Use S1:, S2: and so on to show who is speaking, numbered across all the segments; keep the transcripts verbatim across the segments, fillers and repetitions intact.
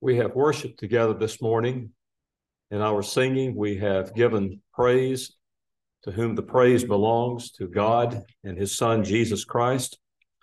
S1: We have worshiped together this morning. In our singing, we have given praise to whom the praise belongs, to God and his Son, Jesus Christ.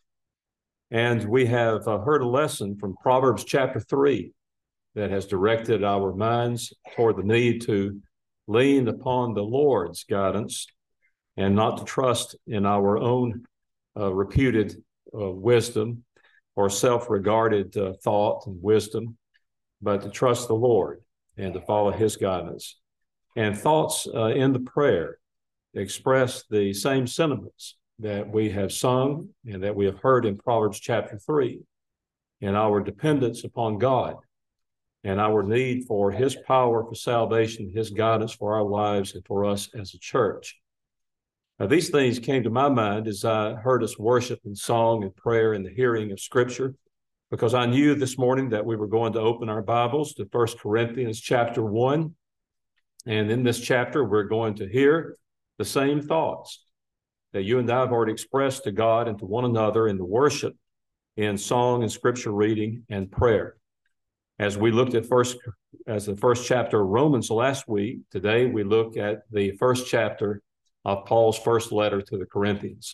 S1: And we have uh, heard a lesson from Proverbs chapter three that has directed our minds toward the need to lean upon the Lord's guidance and not to trust in our own uh, reputed uh, wisdom or self-regarded uh, thought and wisdom, but to trust the Lord and to follow his guidance. And thoughts uh, in the prayer express the same sentiments that we have sung and that we have heard in Proverbs chapter three, in our dependence upon God and our need for his power for salvation, his guidance for our lives and for us as a church. Now, these things came to my mind as I heard us worship in song and prayer and the hearing of Scripture, because I knew this morning that we were going to open our Bibles to First Corinthians chapter one. And in this chapter, we're going to hear the same thoughts that you and I have already expressed to God and to one another in the worship, in song and Scripture reading and prayer. As we looked at first, as the first chapter of Romans last week, today we look at the first chapter of Paul's first letter to the Corinthians.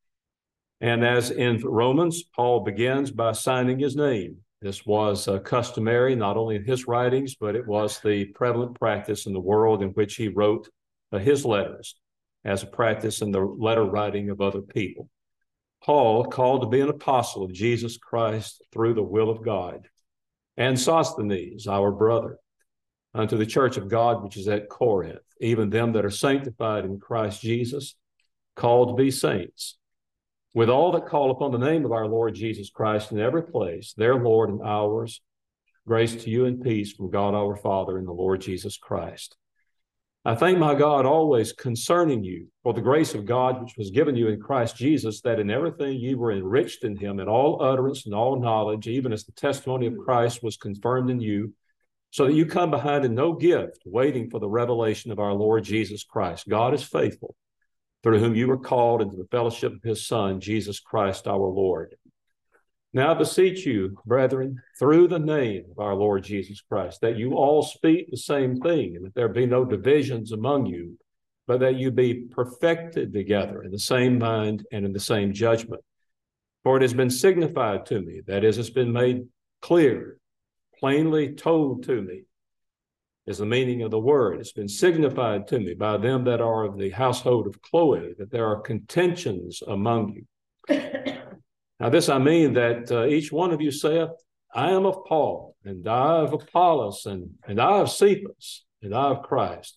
S1: And as in Romans, Paul begins by signing his name. This was uh, customary, not only in his writings, but it was the prevalent practice in the world in which he wrote uh, his letters as a practice in the letter writing of other people. Paul, called to be an apostle of Jesus Christ through the will of God, and Sosthenes, our brother, unto the church of God which is at Corinth, even them that are sanctified in Christ Jesus, called to be saints, with all that call upon the name of our Lord Jesus Christ in every place, their Lord and ours, grace to you and peace from God our Father and the Lord Jesus Christ. I thank my God always concerning you for the grace of God which was given you in Christ Jesus, that in everything you were enriched in him in all utterance and all knowledge, even as the testimony of Christ was confirmed in you, so that you come behind in no gift, waiting for the revelation of our Lord Jesus Christ. God is faithful, through whom you were called into the fellowship of his Son, Jesus Christ our Lord. Now I beseech you, brethren, through the name of our Lord Jesus Christ, that you all speak the same thing, and that there be no divisions among you, but that you be perfected together in the same mind and in the same judgment. For it has been signified to me, that is, it's been made clear, plainly told to me, is the meaning of the word. It's been signified to me by them that are of the household of Chloe, that there are contentions among you. Now this I mean, that uh, each one of you saith, I am of Paul, and I of Apollos, and, and I of Cephas, and I of Christ.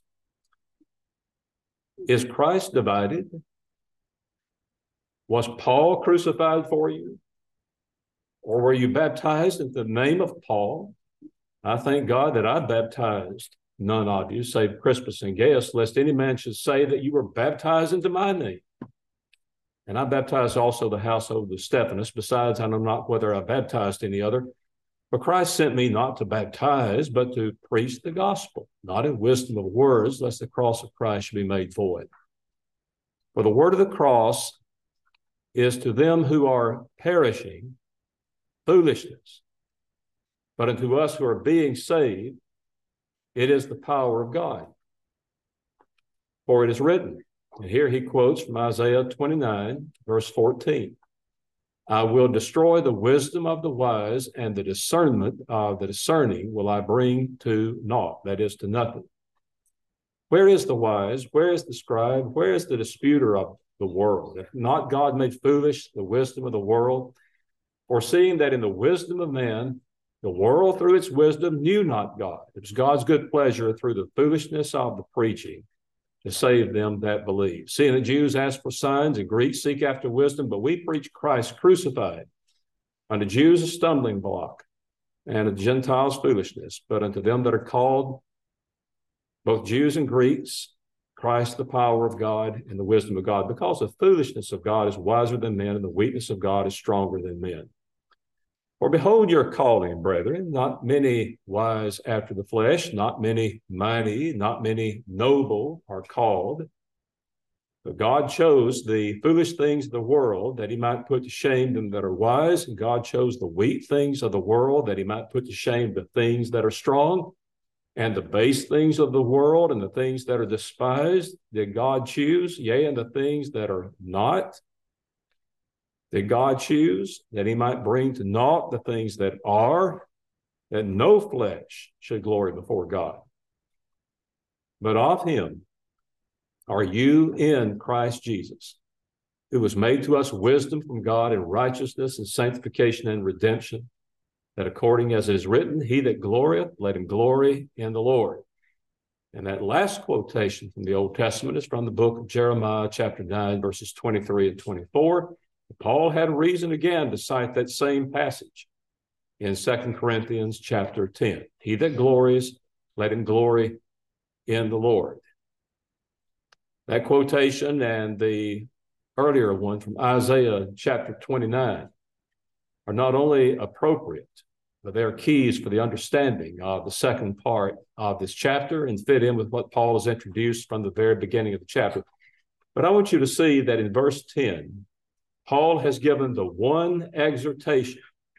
S1: Is Christ divided? Was Paul crucified for you? Or were you baptized in the name of Paul? I thank God that I baptized none of you, save Crispus and Gaius, lest any man should say that you were baptized into my name. And I baptized also the household of Stephanas. Besides, I know not whether I baptized any other. For Christ sent me not to baptize, but to preach the gospel, not in wisdom of words, lest the cross of Christ should be made void. For the word of the cross is to them who are perishing foolishness, but unto us who are being saved, it is the power of God. For it is written, and here he quotes from Isaiah twenty-nine, verse fourteen, I will destroy the wisdom of the wise, and the discernment of the discerning will I bring to naught, that is, to nothing. Where is the wise? Where is the scribe? Where is the disputer of the world? If not God made foolish the wisdom of the world, foreseeing that in the wisdom of man, the world through its wisdom knew not God. It was God's good pleasure through the foolishness of the preaching to save them that believe. Seeing the Jews ask for signs and Greeks seek after wisdom, but we preach Christ crucified, unto Jews a stumbling block, and unto Gentiles foolishness, but unto them that are called, both Jews and Greeks, Christ the power of God and the wisdom of God, because the foolishness of God is wiser than men, and the weakness of God is stronger than men. For behold your calling, brethren, not many wise after the flesh, not many mighty, not many noble are called, But God chose the foolish things of the world that he might put to shame them that are wise. And God chose the weak things of the world that he might put to shame the things that are strong. And the base things of the world and the things that are despised did God choose, yea, and the things that are not did God choose, that he might bring to naught the things that are, that no flesh should glory before God. But of him are you in Christ Jesus, who was made to us wisdom from God and righteousness and sanctification and redemption, that according as it is written, he that glorieth, let him glory in the Lord. And that last quotation from the Old Testament is from the book of Jeremiah, chapter nine, verses twenty-three and twenty-four. Paul had reason again to cite that same passage in Second Corinthians chapter ten. He that glories, let him glory in the Lord. That quotation and the earlier one from Isaiah chapter twenty-nine are not only appropriate, but they are keys for the understanding of the second part of this chapter and fit in with what Paul has introduced from the very beginning of the chapter. But I want you to see that in verse ten, Paul has given the one exhortation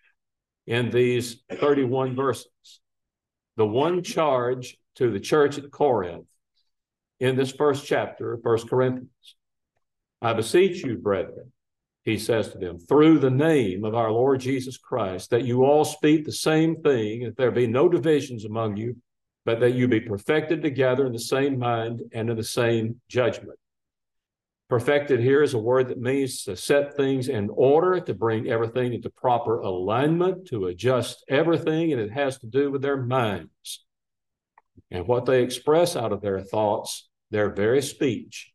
S1: in these thirty-one verses, the one charge to the church at Corinth in this first chapter of First Corinthians. I beseech you, brethren, he says to them, through the name of our Lord Jesus Christ, that you all speak the same thing, that there be no divisions among you, but that you be perfected together in the same mind and in the same judgment. Perfected here is a word that means to set things in order, to bring everything into proper alignment, to adjust everything, and it has to do with their minds and what they express out of their thoughts, their very speech,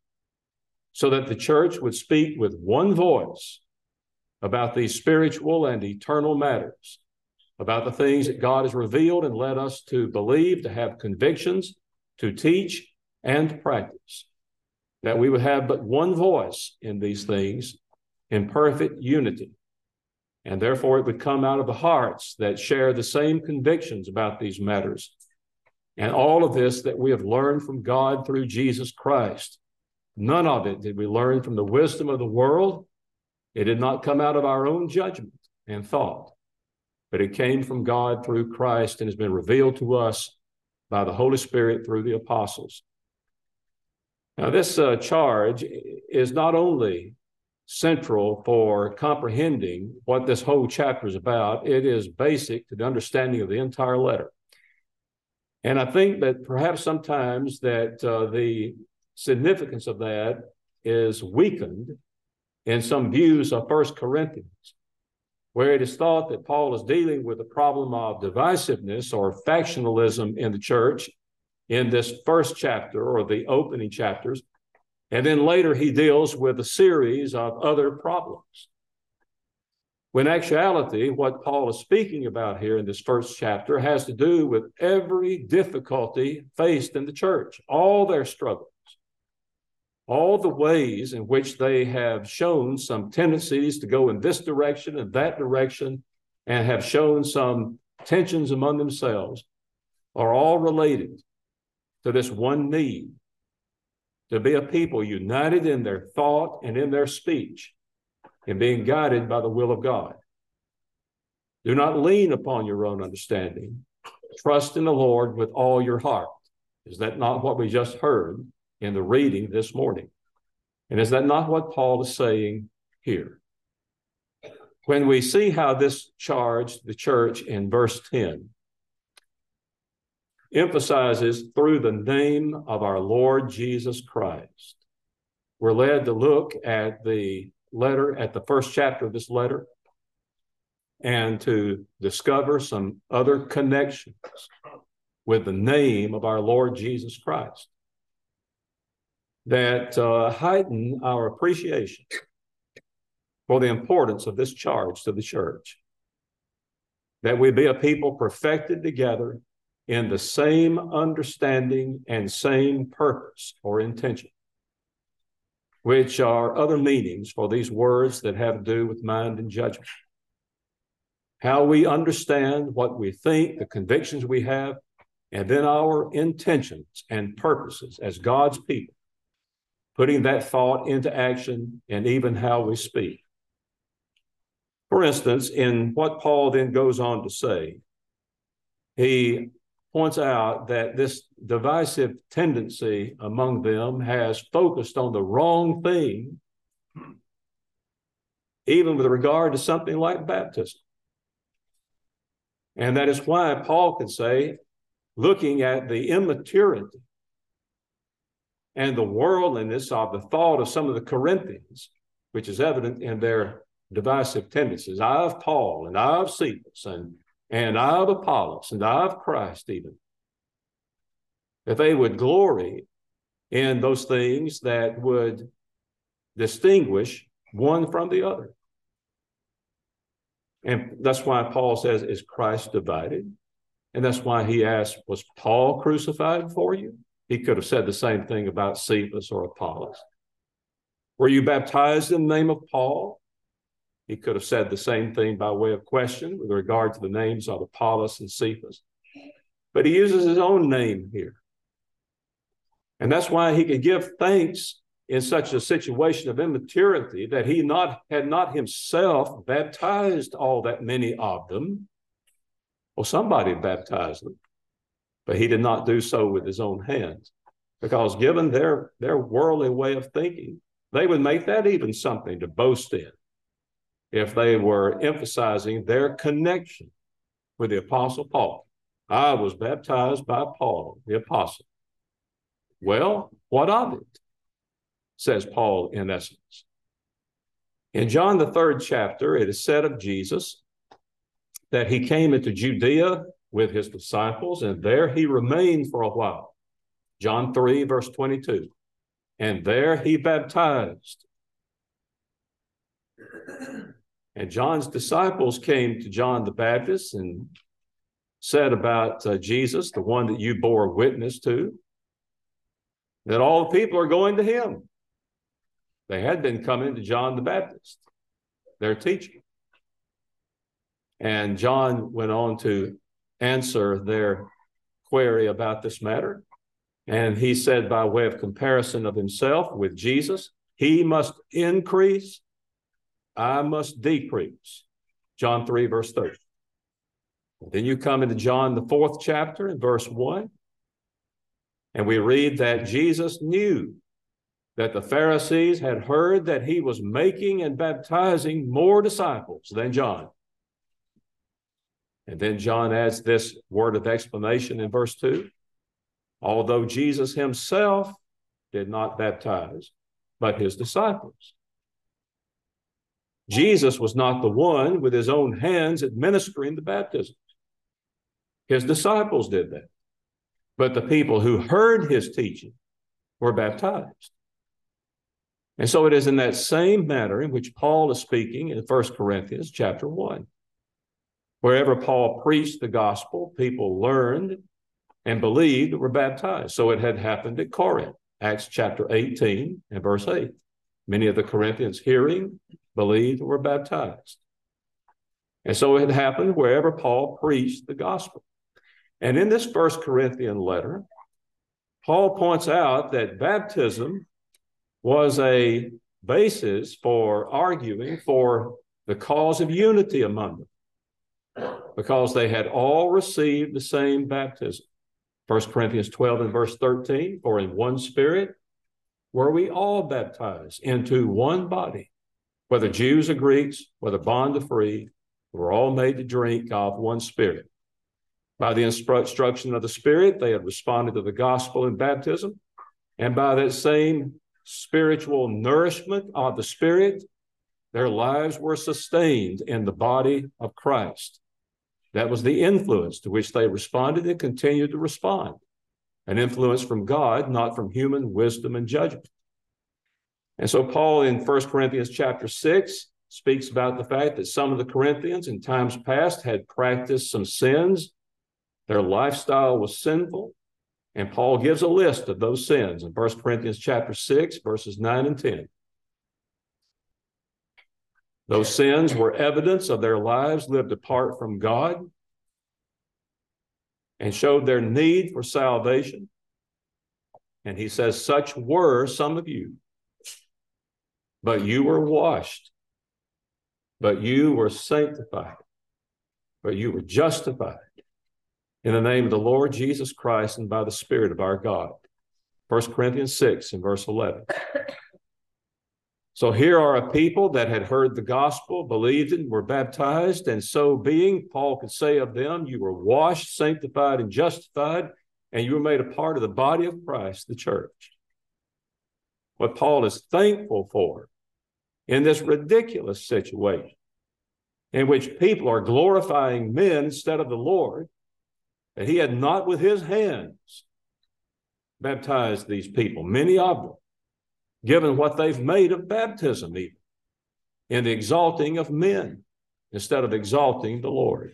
S1: so that the church would speak with one voice about these spiritual and eternal matters, about the things that God has revealed and led us to believe, to have convictions, to teach, and to practice. That we would have but one voice in these things in perfect unity. And therefore it would come out of the hearts that share the same convictions about these matters. And all of this that we have learned from God through Jesus Christ. None of it did we learn from the wisdom of the world. It did not come out of our own judgment and thought, but it came from God through Christ and has been revealed to us by the Holy Spirit through the apostles. Now, this uh, charge is not only central for comprehending what this whole chapter is about, it is basic to the understanding of the entire letter. And I think that perhaps sometimes that uh, the significance of that is weakened in some views of First Corinthians, where it is thought that Paul is dealing with the problem of divisiveness or factionalism in the church in this first chapter or the opening chapters. And then later he deals with a series of other problems. When in actuality, what Paul is speaking about here in this first chapter has to do with every difficulty faced in the church, all their struggles, all the ways in which they have shown some tendencies to go in this direction and that direction and have shown some tensions among themselves are all related to this one need, to be a people united in their thought and in their speech and being guided by the will of God. Do not lean upon your own understanding. Trust in the Lord with all your heart. Is that not what we just heard in the reading this morning? And is that not what Paul is saying here? When we see how this charged the church in verse ten emphasizes through the name of our Lord Jesus Christ, we're led to look at the letter, at the first chapter of this letter, and to discover some other connections with the name of our Lord Jesus Christ that uh, heighten our appreciation for the importance of this charge to the church, that we be a people perfected together in the same understanding and same purpose or intention, which are other meanings for these words that have to do with mind and judgment. How we understand what we think, the convictions we have, and then our intentions and purposes as God's people putting that thought into action and even how we speak. For instance, in what Paul then goes on to say, he points out that this divisive tendency among them has focused on the wrong thing, even with regard to something like baptism. And that is why Paul could say, looking at the immaturity and the worldliness of the thought of some of the Corinthians, which is evident in their divisive tendencies, I of Paul, and I of Cephas, and, and I of Apollos, and I of Christ even, that they would glory in those things that would distinguish one from the other. And that's why Paul says, is Christ divided? And that's why he asked, was Paul crucified for you? He could have said the same thing about Cephas or Apollos. Were you baptized in the name of Paul? He could have said the same thing by way of question with regard to the names of Apollos and Cephas. But he uses his own name here. And that's why he could give thanks in such a situation of immaturity that he not had not himself baptized all that many of them. Well, somebody baptized them, but he did not do so with his own hands, because given their, their worldly way of thinking, they would make that even something to boast in if they were emphasizing their connection with the Apostle Paul. I was baptized by Paul, the Apostle. Well, what of it? Says Paul in essence. In John, the third chapter, it is said of Jesus that he came into Judea with his disciples, and there he remained for a while. John three, verse twenty-two. And there he baptized. And John's disciples came to John the Baptist and said about uh, Jesus, the one that you bore witness to, that all the people are going to him. They had been coming to John the Baptist, their teacher. And John went on to answer their query about this matter. And he said, by way of comparison of himself with Jesus, he must increase, I must decrease. John three, verse thirty. Then you come into John, the fourth chapter, in verse one. And we read that Jesus knew that the Pharisees had heard that he was making and baptizing more disciples than John. And then John adds this word of explanation in verse two. Although Jesus himself did not baptize, but his disciples. Jesus was not the one with his own hands administering the baptism. His disciples did that. But the people who heard his teaching were baptized. And so it is in that same manner in which Paul is speaking in First Corinthians chapter one. Wherever Paul preached the gospel, people learned and believed, were baptized. So it had happened at Corinth, Acts chapter eighteen and verse eight. Many of the Corinthians hearing, believed, were baptized. And so it had happened wherever Paul preached the gospel. And in this First Corinthian letter, Paul points out that baptism was a basis for arguing for the cause of unity among them, because they had all received the same baptism. First Corinthians twelve and verse thirteen, for in one spirit were we all baptized into one body, whether Jews or Greeks, whether bond or free, we were all made to drink of one spirit. By the instruction of the Spirit, they had responded to the gospel in baptism, and by that same spiritual nourishment of the Spirit, their lives were sustained in the body of Christ. That was the influence to which they responded and continued to respond. An influence from God, not from human wisdom and judgment. And so Paul in First Corinthians chapter six speaks about the fact that some of the Corinthians in times past had practiced some sins. Their lifestyle was sinful. And Paul gives a list of those sins in First Corinthians chapter six, verses nine and ten. Those sins were evidence of their lives lived apart from God and showed their need for salvation. And he says, such were some of you. but you were washed, but you were sanctified, but you were justified in the name of the Lord Jesus Christ and by the Spirit of our God. First Corinthians six and verse eleven. So here are a people that had heard the gospel, believed it, and were baptized, and so being, Paul could say of them, you were washed, sanctified, and justified, and you were made a part of the body of Christ, the church. What Paul is thankful for in this ridiculous situation in which people are glorifying men instead of the Lord, that he had not with his hands baptized these people, many of them, given what they've made of baptism even, in the exalting of men instead of exalting the Lord.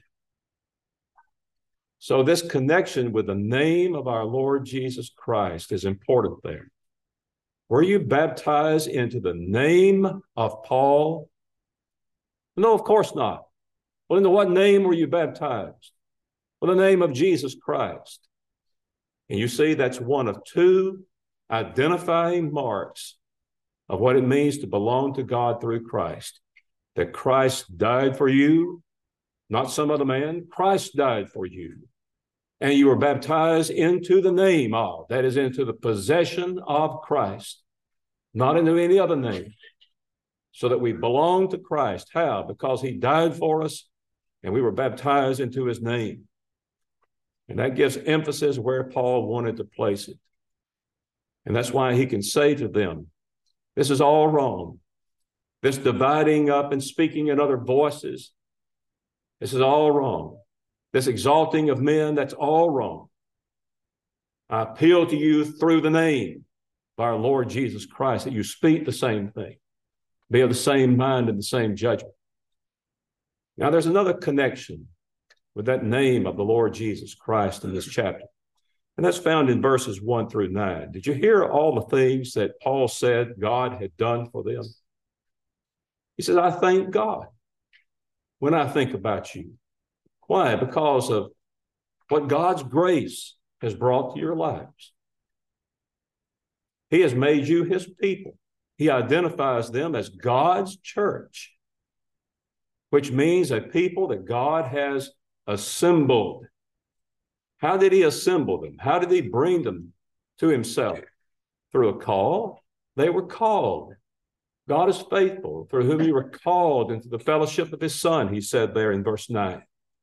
S1: So this connection with the name of our Lord Jesus Christ is important there. Were you baptized into the name of Paul? No, of course not. Well, into what name were you baptized? Well, the name of Jesus Christ. And you see, that's one of two identifying marks of what it means to belong to God through Christ. That Christ died for you, not some other man. Christ died for you. And you were baptized into the name of, that is, into the possession of Christ, not into any other name, so that we belong to Christ. How? Because he died for us, and we were baptized into his name. And that gives emphasis where Paul wanted to place it. And that's why he can say to them, this is all wrong. This dividing up and speaking in other voices, this is all wrong. This exalting of men, that's all wrong. I appeal to you through the name of our Lord Jesus Christ that you speak the same thing, be of the same mind and the same judgment. Now, there's another connection with that name of the Lord Jesus Christ in this chapter, and that's found in verses one through nine. Did you hear all the things that Paul said God had done for them? He says, I thank God when I think about you. Why? Because of what God's grace has brought to your lives. He has made you his people. He identifies them as God's church, which means a people that God has assembled. How did he assemble them? How did he bring them to himself? Through a call. They were called. God is faithful, through whom you were called into the fellowship of his Son, he said there in verse nine.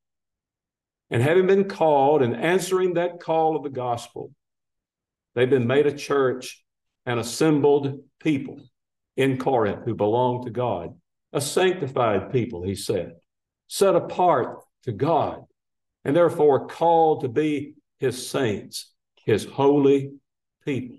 S1: And having been called and answering that call of the gospel, they've been made a church, an assembled people in Corinth who belong to God, a sanctified people, he said, set apart to God, and therefore called to be his saints, his holy people.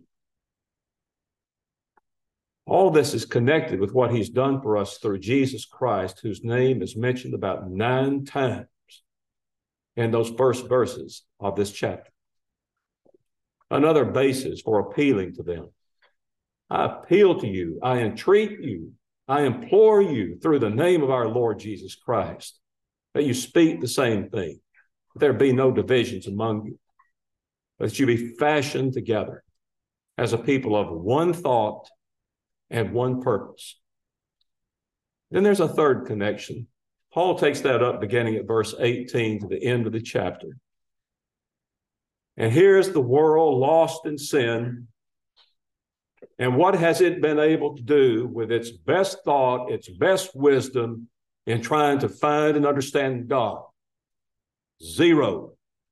S1: All this is connected with what he's done for us through Jesus Christ, whose name is mentioned about nine times in those first verses of this chapter. Another basis for appealing to them. I appeal to you, I entreat you, I implore you through the name of our Lord Jesus Christ, that you speak the same thing, that there be no divisions among you, but that you be fashioned together as a people of one thought and one purpose. Then there's a third connection. Paul takes that up beginning at verse eighteen to the end of the chapter. And here's the world lost in sin. And what has it been able to do with its best thought, its best wisdom in trying to find and understand God? Zero.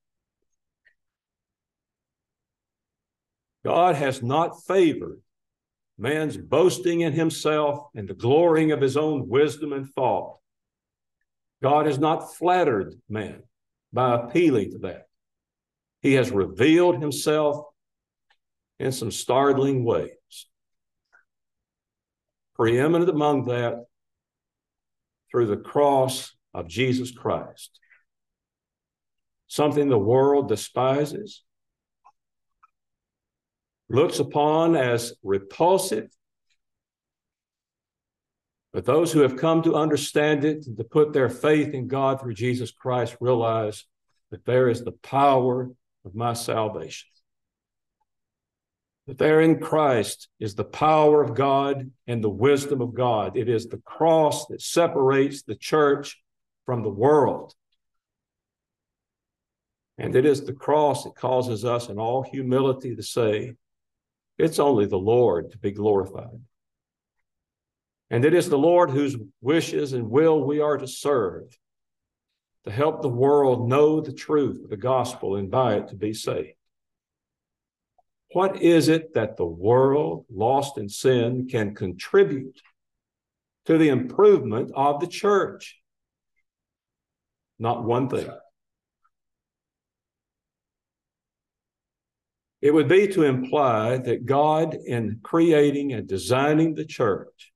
S1: God has not favored man's boasting in himself and the glorying of his own wisdom and thought. God has not flattered man by appealing to that. He has revealed himself in some startling ways. Preeminent among that, through the cross of Jesus Christ. Something the world despises, looks upon as repulsive, but those who have come to understand it and to put their faith in God through Jesus Christ realize that there is the power of my salvation. But there in Christ is the power of God and the wisdom of God. It is the cross that separates the church from the world. And it is the cross that causes us in all humility to say, it's only the Lord to be glorified. And it is the Lord whose wishes and will we are to serve, to help the world know the truth of the gospel and by it to be saved. What is it that the world, lost in sin, can contribute to the improvement of the church? Not one thing. It would be to imply that God, in creating and designing the church,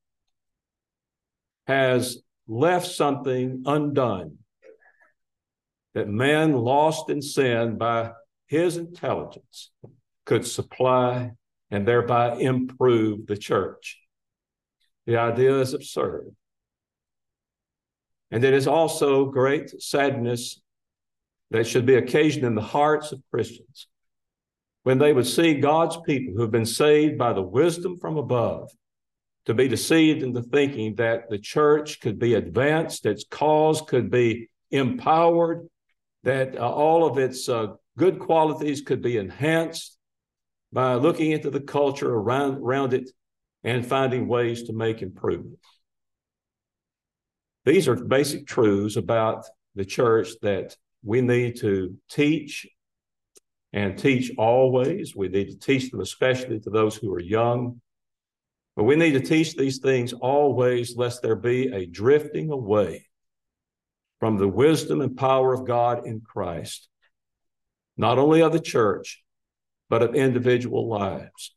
S1: has left something undone that man lost in sin by his intelligence could supply and thereby improve the church. The idea is absurd. And it is also great sadness that should be occasioned in the hearts of Christians when they would see God's people who have been saved by the wisdom from above to be deceived into thinking that the church could be advanced, its cause could be empowered, that uh, all of its uh, good qualities could be enhanced by looking into the culture around, around it and finding ways to make improvements. These are basic truths about the church that we need to teach and teach always. We need to teach them, especially to those who are young. But we need to teach these things always, lest there be a drifting away from the wisdom and power of God in Christ, not only of the church, but of individual lives.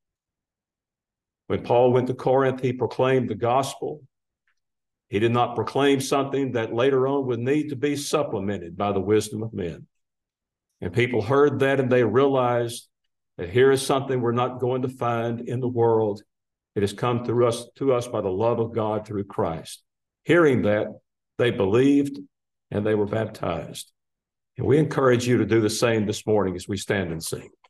S1: When Paul went to Corinth, he proclaimed the gospel. He did not proclaim something that later on would need to be supplemented by the wisdom of men. And people heard that and they realized that here is something we're not going to find in the world. It has come through us, to us by the love of God through Christ. Hearing that, they believed and they were baptized. And we encourage you to do the same this morning as we stand and sing.